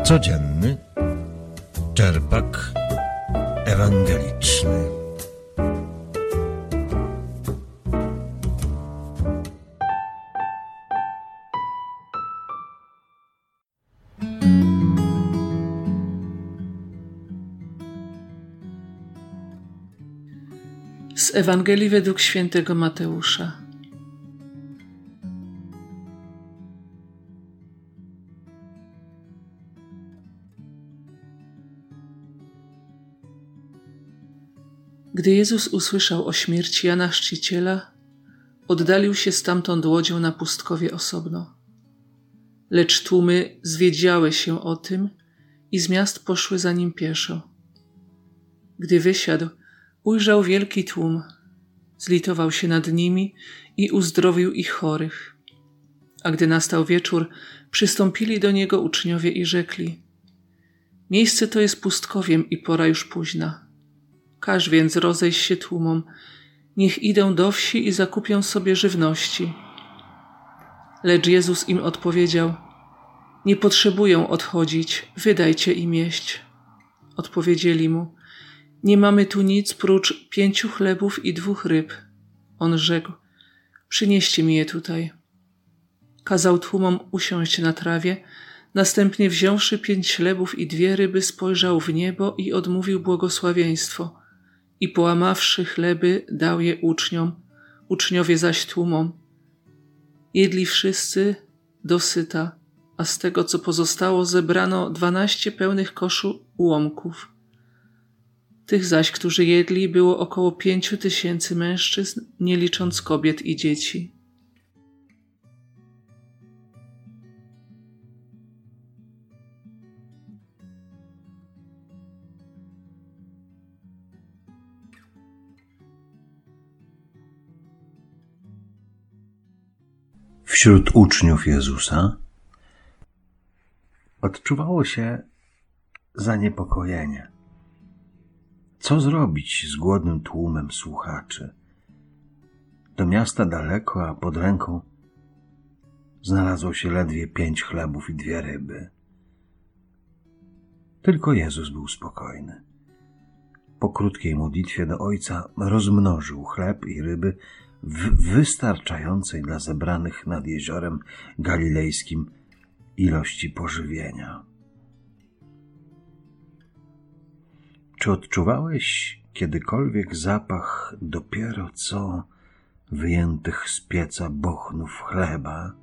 Codzienny czerpak ewangeliczny. Z Ewangelii według świętego Mateusza. Gdy Jezus usłyszał o śmierci Jana Chrzciciela, oddalił się stamtąd łodzią na pustkowie osobno. Lecz tłumy zwiedziały się o tym i z miast poszły za nim pieszo. Gdy wysiadł, ujrzał wielki tłum, zlitował się nad nimi i uzdrowił ich chorych. A gdy nastał wieczór, przystąpili do niego uczniowie i rzekli: miejsce to jest pustkowiem i pora już późna. Każ więc rozejść się tłumom, niech idą do wsi i zakupią sobie żywności. Lecz Jezus im odpowiedział: nie potrzebują odchodzić, wydajcie im jeść. Odpowiedzieli mu: nie mamy tu nic prócz 5 chlebów i 2 ryb. On rzekł: przynieście mi je tutaj. Kazał tłumom usiąść na trawie, następnie wziąwszy 5 chlebów i 2 ryby, spojrzał w niebo i odmówił błogosławieństwo. I połamawszy chleby, dał je uczniom, uczniowie zaś tłumom. Jedli wszyscy dosyta, a z tego, co pozostało, zebrano 12 pełnych koszu ułomków. Tych zaś, którzy jedli, było około 5000 mężczyzn, nie licząc kobiet i dzieci. Wśród uczniów Jezusa odczuwało się zaniepokojenie. Co zrobić z głodnym tłumem słuchaczy? Do miasta daleko, a pod ręką znalazło się ledwie 5 chlebów i 2 ryby. Tylko Jezus był spokojny. Po krótkiej modlitwie do Ojca rozmnożył chleb i ryby w wystarczającej dla zebranych nad jeziorem galilejskim ilości pożywienia. Czy odczuwałeś kiedykolwiek zapach dopiero co wyjętych z pieca bochnów chleba?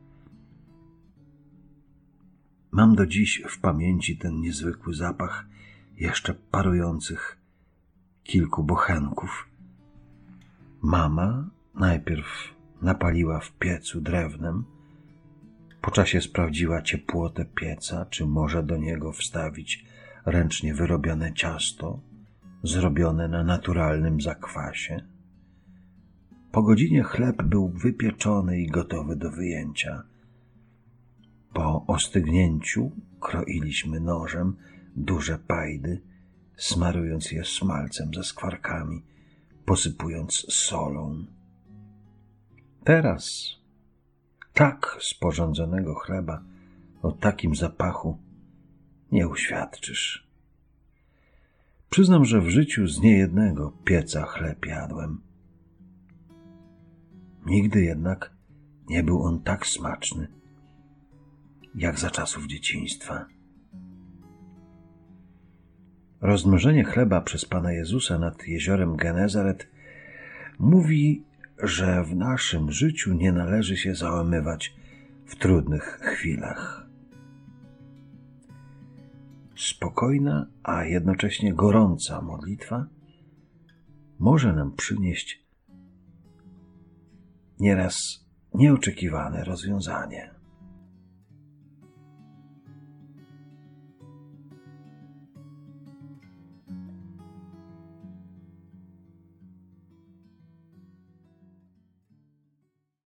Mam do dziś w pamięci ten niezwykły zapach jeszcze parujących kilku bochenków. Mama najpierw napaliła w piecu drewnem, po czasie sprawdziła ciepłotę pieca, czy może do niego wstawić ręcznie wyrobione ciasto, zrobione na naturalnym zakwasie. Po godzinie chleb był wypieczony i gotowy do wyjęcia. Po ostygnięciu kroiliśmy nożem duże pajdy, smarując je smalcem ze skwarkami, posypując solą. Teraz tak sporządzonego chleba o takim zapachu nie uświadczysz. Przyznam, że w życiu z niejednego pieca chleb jadłem. Nigdy jednak nie był on tak smaczny, jak za czasów dzieciństwa. Rozmnożenie chleba przez Pana Jezusa nad jeziorem Genezaret mówi, że w naszym życiu nie należy się załamywać w trudnych chwilach. Spokojna, a jednocześnie gorąca modlitwa może nam przynieść nieraz nieoczekiwane rozwiązanie.